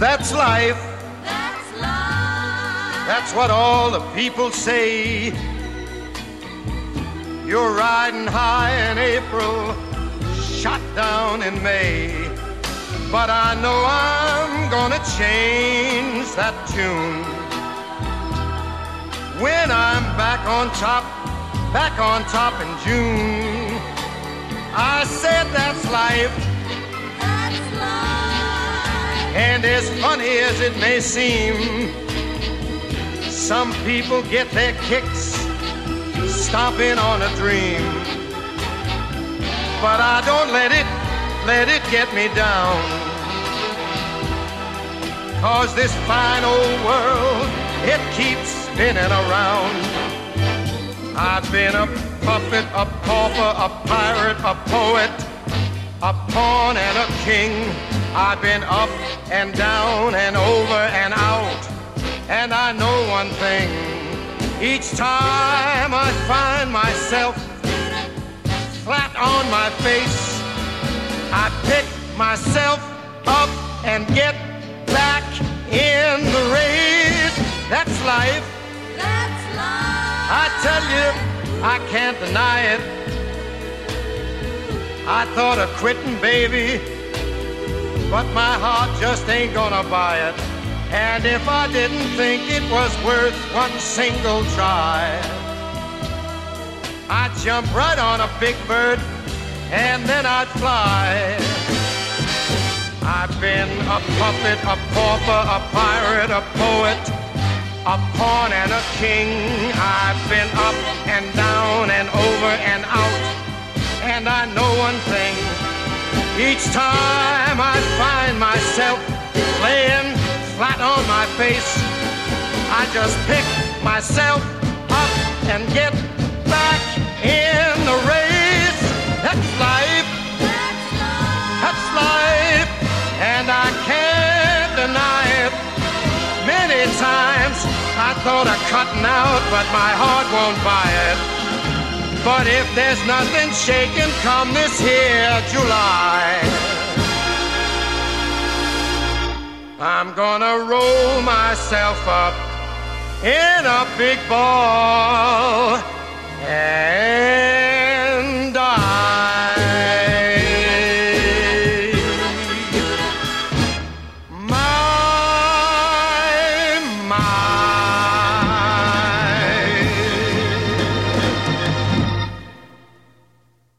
that's life. That's life. That's what all the people say. You're riding high in April, shot down in May. But I know I'm gonna change that tune when I'm back on top in June. I said that's life. That's life. And as funny as it may seem, some people get their kicks stomping on a dream. But I don't let it get me down. 'Cause this fine old world, it keeps spinning around. I've been a puppet, a pauper, a pirate, a poet, a pawn and a king. I've been up and down and over and out. And I know one thing, each time I find myself flat on my face, I pick myself up and get back in the race. That's life. That's life. I tell you, I can't deny it. I thought of quitting, baby, but my heart just ain't gonna buy it. And if I didn't think it was worth one single try, I'd jump right on a big bird and then I'd fly. I've been a puppet, a pauper, a pirate, a poet, a pawn and a king. I've been up and down and over and out. And I know one thing, each time I find myself laying flat on my face, I just pick myself up and get back in the race. That's life. That's life. That's life. And I can't deny it. Many times I thought of cutting out, but my heart won't buy it. But if there's nothing shaking come this here July, I'm gonna roll myself up in a big ball and